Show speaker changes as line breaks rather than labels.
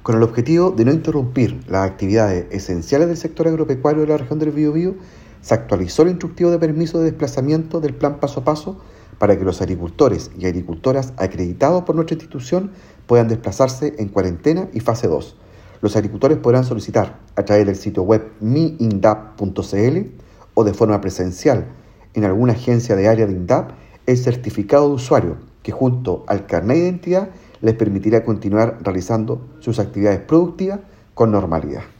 Con el objetivo de no interrumpir las actividades esenciales del sector agropecuario de la región del Biobío, se actualizó el instructivo de permiso de desplazamiento del plan paso a paso para que los agricultores y agricultoras acreditados por nuestra institución puedan desplazarse en cuarentena y fase 2. Los agricultores podrán solicitar a través del sitio web miindap.cl o de forma presencial en alguna agencia de área de INDAP el certificado de usuario que junto al carnet de identidad les permitirá continuar realizando sus actividades productivas con normalidad.